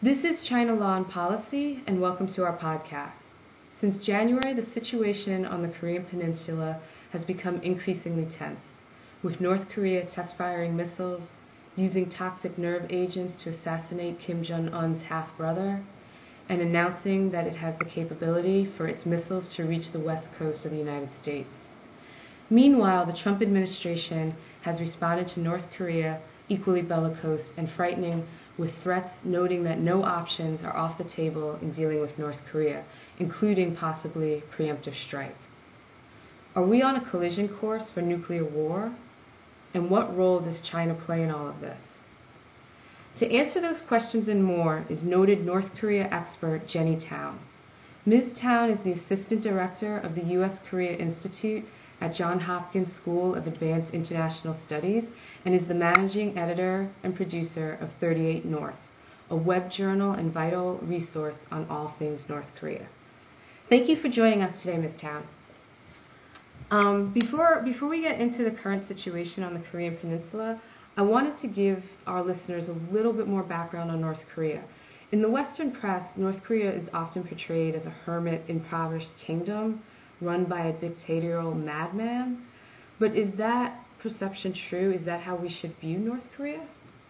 This is China Law and Policy, and welcome to our podcast. Since January, the situation on the Korean Peninsula has become increasingly tense, with North Korea test-firing missiles, using toxic nerve agents to assassinate Kim Jong-un's half-brother, and announcing that it has the capability for its missiles to reach the west coast of the United States. Meanwhile, the Trump administration has responded to North Korea equally bellicose and frightening, with threats noting that no options are off the table in dealing with North Korea, including possibly preemptive strike. Are we on a collision course for nuclear war? And what role does China play in all of this? To answer those questions and more is noted North Korea expert Jenny Town. Ms. Town is the Assistant Director of the U.S.-Korea Institute at Johns Hopkins School of Advanced International Studies and is the Managing Editor and Producer of 38 North, a web journal and vital resource on all things North Korea. Thank you for joining us today, Ms. Town. Before we get into the current situation on the Korean Peninsula, I wanted to give our listeners a little bit more background on North Korea. In the Western press, North Korea is often portrayed as a hermit, impoverished kingdom run by a dictatorial madman. But is that perception true? Is that how we should view North Korea?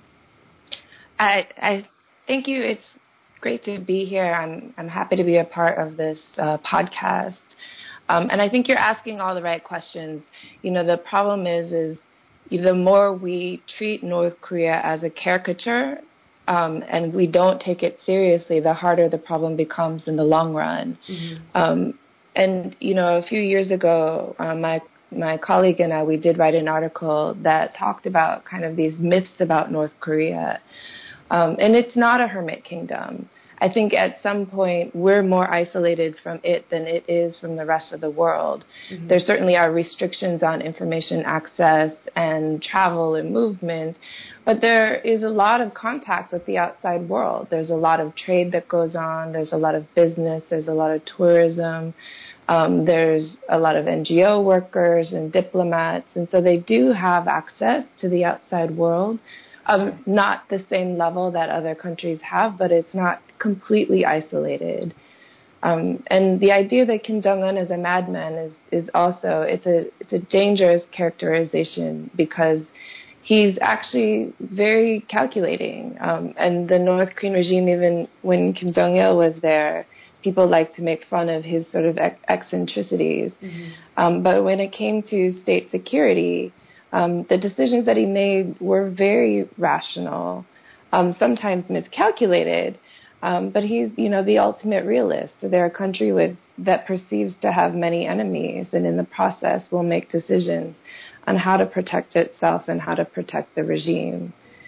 I thank you. It's great to be here. I'm happy to be a part of this podcast. And I think you're asking all the right questions. You know, the problem is the more we treat North Korea as a caricature, and we don't take it seriously, the harder the problem becomes in the long run. Mm-hmm. And, you know, a few years ago, my colleague and I, we did write an article that talked about kind of these myths about North Korea. And it's not a hermit kingdom. I think at some point we're more isolated from it than it is from the rest of the world. Mm-hmm. There certainly are restrictions on information access and travel and movement, but there is a lot of contact with the outside world. There's a lot of trade that goes on. There's a lot of business. There's a lot of tourism. There's a lot of NGO workers and diplomats, and so they do have access to the outside world. Not the same level that other countries have, but it's not completely isolated. And the idea that Kim Jong-un is a madman is also, it's a dangerous characterization because he's actually very calculating. And the North Korean regime, even when Kim Jong-il was there, people like to make fun of his sort of eccentricities. Mm-hmm. But when it came to state security, the decisions that he made were very rational, sometimes miscalculated, but he's, you know, the ultimate realist. They're a country that perceives to have many enemies, and in the process will make decisions on how to protect itself and how to protect the regime.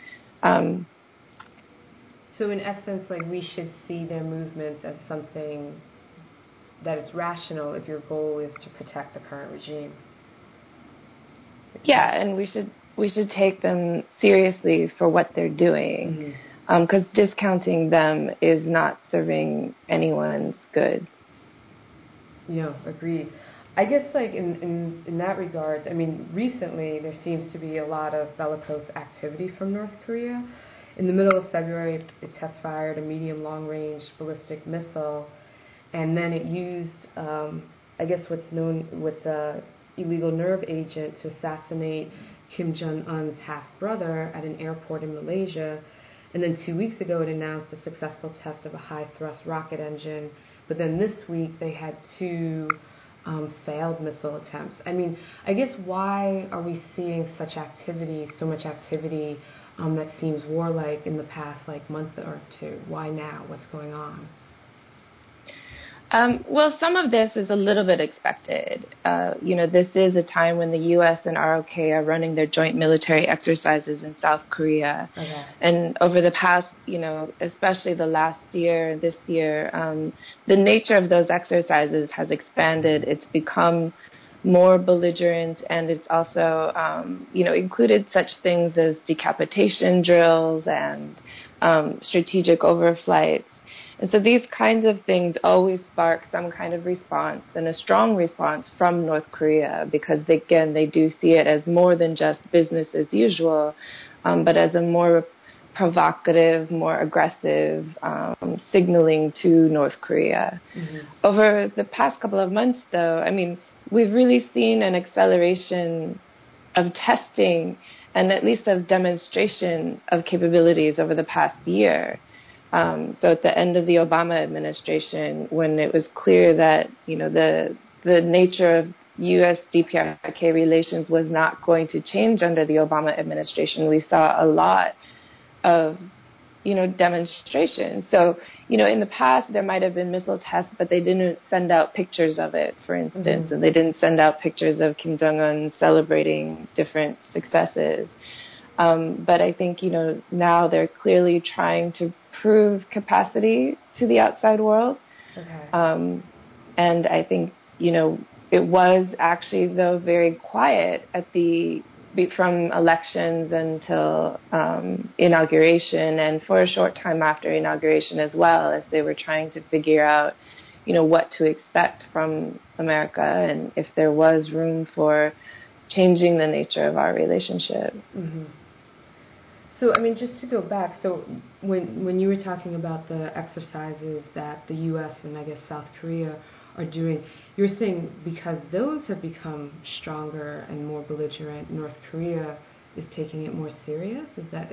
So in essence, like, we should see their movements as something that is rational if your goal is to protect the current regime. Yeah, and we should take them seriously for what they're doing, because discounting them is not serving anyone's good. Yeah, agreed. I guess, like, in that regard, I mean, recently there seems to be a lot of bellicose activity from North Korea. In the middle of February, it test-fired a medium long-range ballistic missile, and then it used, I guess, what's known with illegal nerve agent to assassinate Kim Jong-un's half-brother at an airport in Malaysia. And then 2 weeks ago, it announced a successful test of a high-thrust rocket engine. But then this week, they had two failed missile attempts. I mean, I guess, why are we seeing so much activity that seems warlike in the past, like, month or two? Why now? What's going on? Well, some of this is a little bit expected. You know, this is a time when the U.S. and ROK are running their joint military exercises in South Korea. Okay. And over the past, you know, especially the last year, this year, the nature of those exercises has expanded. It's become more belligerent, and it's also, you know, included such things as decapitation drills and strategic overflights. And so these kinds of things always spark some kind of response, and a strong response from North Korea, because they do see it as more than just business as usual, but as a more provocative, more aggressive signaling to North Korea. Mm-hmm. Over the past couple of months, though, I mean, we've really seen an acceleration of testing and at least of demonstration of capabilities over the past year. So at the end of the Obama administration, when it was clear that, the nature of U.S. DPRK relations was not going to change under the Obama administration, we saw a lot of, demonstration. So, in the past, there might have been missile tests, but they didn't send out pictures of it, for instance, mm-hmm. and they didn't send out pictures of Kim Jong-un celebrating different successes. But I think, now they're clearly trying to prove capacity to the outside world. Okay. And I think, it was actually, though, very quiet from elections until inauguration, and for a short time after inauguration as well, as they were trying to figure out, what to expect from America and if there was room for changing the nature of our relationship. Mm-hmm. So, I mean, just to go back, so when you were talking about the exercises that the U.S. and I guess South Korea are doing, you're saying because those have become stronger and more belligerent, North Korea is taking it more serious? Is that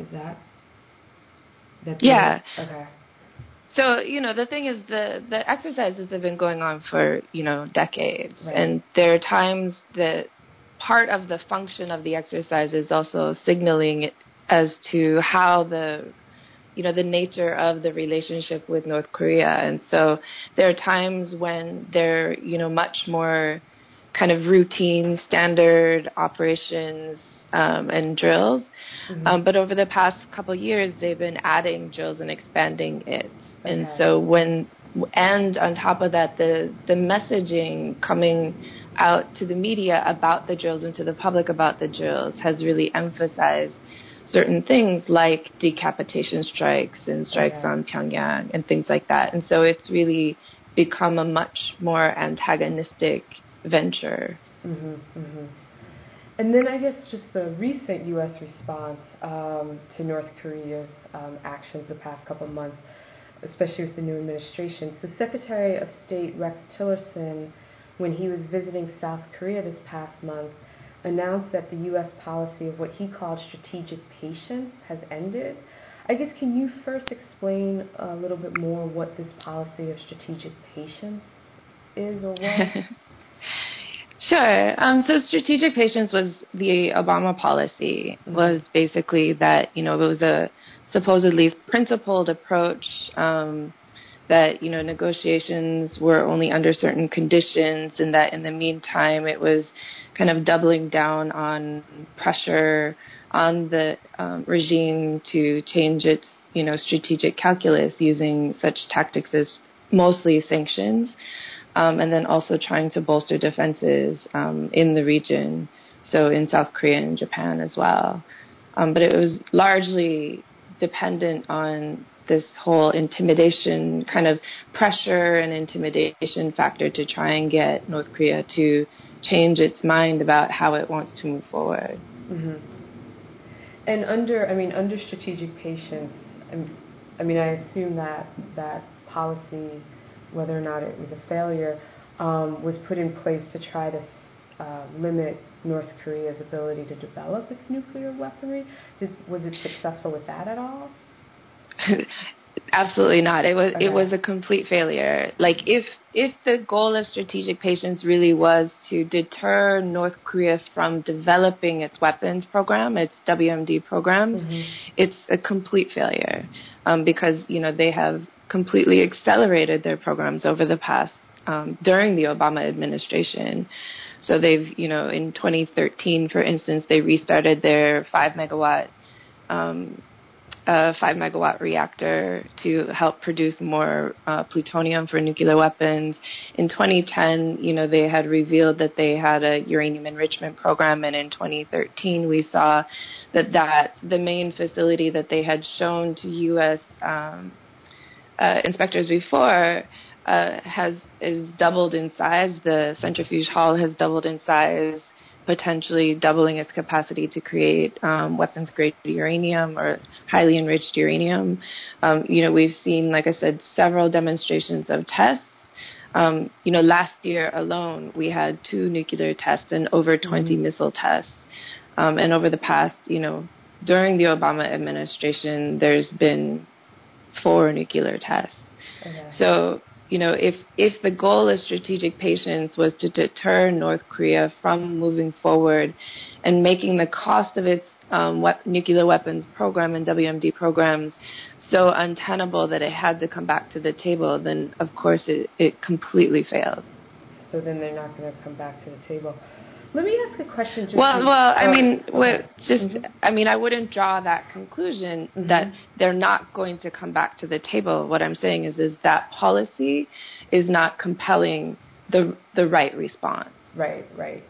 yeah. Okay. So, the thing is, the exercises have been going on for, decades. Right. And there are times that part of the function of the exercise is also signaling as to how the nature of the relationship with North Korea. And so there are times when they're, much more kind of routine, standard operations and drills. Mm-hmm. But over the past couple of years, they've been adding drills and expanding it. Okay. And so and on top of that, the messaging coming out to the media about the drills and to the public about the drills has really emphasized certain things like decapitation strikes and strikes okay. on Pyongyang and things like that. And so it's really become a much more antagonistic venture. Mm-hmm, mm-hmm. And then I guess just the recent U.S. response to North Korea's actions the past couple of months, especially with the new administration. So Secretary of State Rex Tillerson, when he was visiting South Korea this past month, announced that the U.S. policy of what he called strategic patience has ended. I guess, can you first explain a little bit more what this policy of strategic patience is or was? Sure. So strategic patience was the Obama policy, mm-hmm. was basically that, it was a supposedly principled approach that, negotiations were only under certain conditions, and that in the meantime it was kind of doubling down on pressure on the regime to change its, strategic calculus using such tactics as mostly sanctions, and then also trying to bolster defenses in the region, so in South Korea and Japan as well. But it was largely dependent on this whole intimidation, kind of pressure and intimidation factor to try and get North Korea to change its mind about how it wants to move forward. Mm-hmm. And under strategic patience, I assume that policy, whether or not it was a failure, was put in place to try to limit North Korea's ability to develop its nuclear weaponry. Was it successful with that at all? Absolutely not. It was a complete failure. Like if the goal of strategic patience really was to deter North Korea from developing its weapons program, its WMD programs, mm-hmm. it's a complete failure because they have completely accelerated their programs over the past during the Obama administration. So they've in 2013, for instance, they restarted their 5 megawatt reactor to help produce more plutonium for nuclear weapons. In 2010, they had revealed that they had a uranium enrichment program, and in 2013, we saw that the main facility that they had shown to U.S. Inspectors before is doubled in size. The centrifuge hall has doubled in size potentially doubling its capacity to create weapons-grade uranium or highly enriched uranium. We've seen, like I said, several demonstrations of tests. Last year alone, we had 2 nuclear tests and over 20 missile tests. And over the past, during the Obama administration, there's been 4 nuclear tests. Okay. So, if the goal of strategic patience was to deter North Korea from moving forward and making the cost of its nuclear weapons program and WMD programs so untenable that it had to come back to the table, then of course it completely failed. So then they're not going to come back to the table. Let me ask a question. I wouldn't draw that conclusion that they're not going to come back to the table. What I'm saying is that policy is not compelling the right response. Right.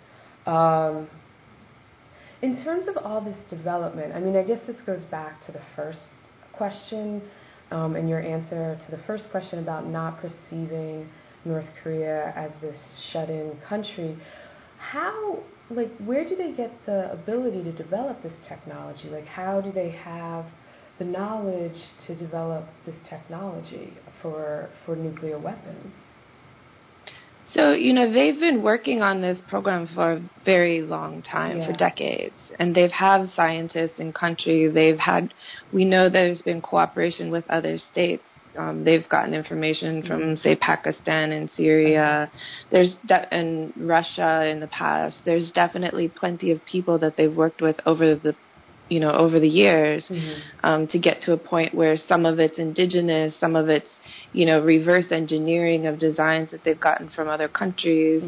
In terms of all this development, I guess this goes back to the first question and your answer to the first question about not perceiving North Korea as this shut-in country. Where do they get the ability to develop this technology? How do they have the knowledge to develop this technology for nuclear weapons? So, they've been working on this program for a very long time, for decades. And they've had scientists in country. We know there's been cooperation with other states. They've gotten information from, say, Pakistan and Syria. And Russia in the past. There's definitely plenty of people that they've worked with over the years to get to a point where some of it's indigenous, some of it's, reverse engineering of designs that they've gotten from other countries.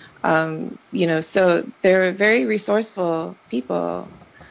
So they're very resourceful people.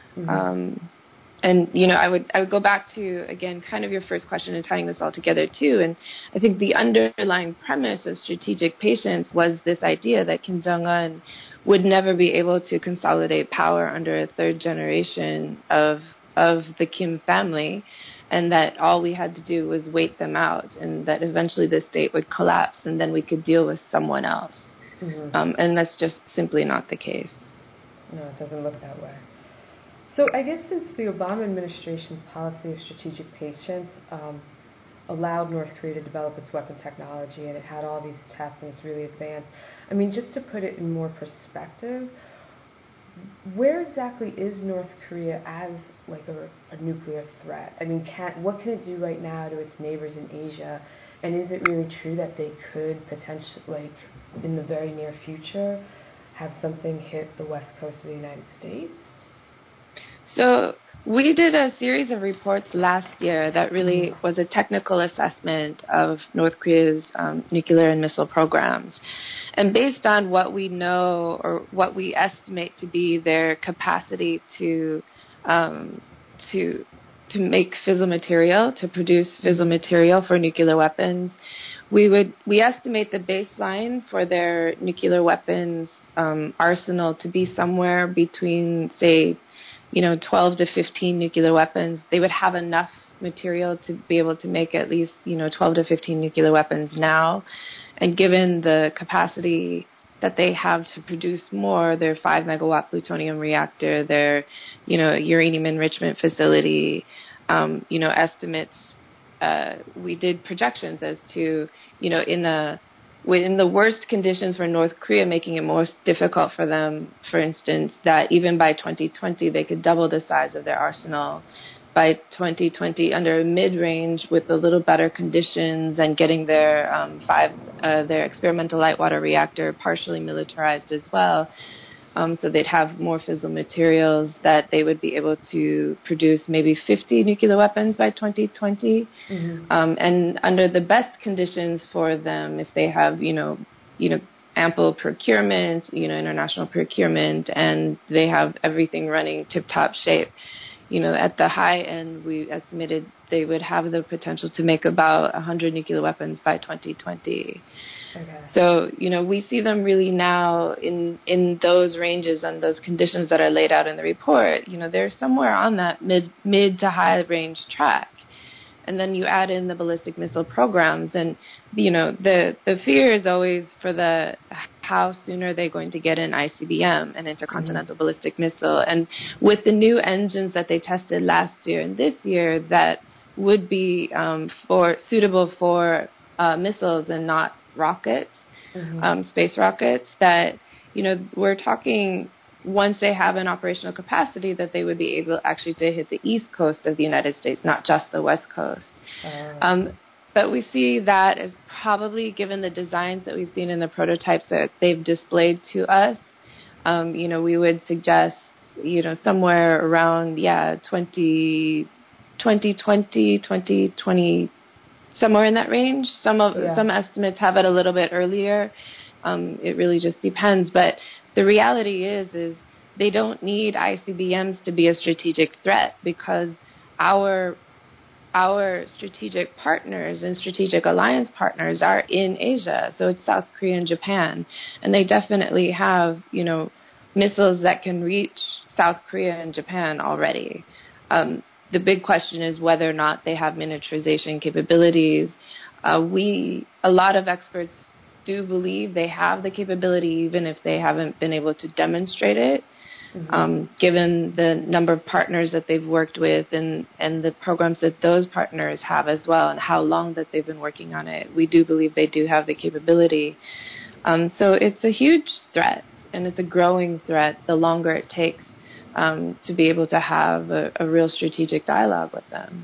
And, I would go back to, again, kind of your first question and tying this all together, too. And I think the underlying premise of strategic patience was this idea that Kim Jong-un would never be able to consolidate power under a third generation of the Kim family, and that all we had to do was wait them out, and that eventually the state would collapse, and then we could deal with someone else. And that's just simply not the case. No, it doesn't look that way. So I guess since the Obama administration's policy of strategic patience allowed North Korea to develop its weapon technology, and it had all these tests and it's really advanced, just to put it in more perspective, where exactly is North Korea as a nuclear threat? What can it do right now to its neighbors in Asia? And is it really true that they could potentially, in the very near future, have something hit the west coast of the United States? So we did a series of reports last year that really was a technical assessment of North Korea's nuclear and missile programs. And based on what we know or what we estimate to be their capacity to make fissile material, to produce fissile material for nuclear weapons, we estimate the baseline for their nuclear weapons arsenal to be somewhere between, say, 12 to 15 nuclear weapons. They would have enough material to be able to make at least, 12 to 15 nuclear weapons now. And given the capacity that they have to produce more, their 5-megawatt plutonium reactor, their, uranium enrichment facility, estimates, we did projections as to, within the worst conditions for North Korea, making it most difficult for them, for instance, that even by 2020 they could double the size of their arsenal. By 2020, under a mid-range with a little better conditions and getting their experimental light water reactor partially militarized as well, so they'd have more fissile materials, that they would be able to produce maybe 50 nuclear weapons by 2020. And under the best conditions for them, if they have, ample procurement, international procurement, and they have everything running tip-top shape, at the high end, we estimated they would have the potential to make about 100 nuclear weapons by 2020. Okay. So, we see them really now in those ranges and those conditions that are laid out in the report. They're somewhere on that mid to high range track. And then you add in the ballistic missile programs, and the fear is always for how soon are they going to get an ICBM, an intercontinental ballistic missile. And with the new engines that they tested last year and this year, that would be suitable for missiles and not rockets, space rockets. That we're talking, once they have an operational capacity, that they would be able actually to hit the east coast of the United States, not just the west coast. But we see that as probably, given the designs that we've seen in the prototypes that they've displayed to us, we would suggest, somewhere around, 2020, 2020, somewhere in that range. Some estimates have it a little bit earlier. It really just depends. But the reality is they don't need ICBMs to be a strategic threat, because our strategic partners and strategic alliance partners are in Asia. So it's South Korea and Japan. And they definitely have, missiles that can reach South Korea and Japan already. The big question is whether or not they have miniaturization capabilities. A lot of experts do believe they have the capability, even if they haven't been able to demonstrate it. Given the number of partners that they've worked with and the programs that those partners have as well, and how long that they've been working on it, we do believe they do have the capability. So it's a huge threat, and it's a growing threat the longer it takes to be able to have a real strategic dialogue with them.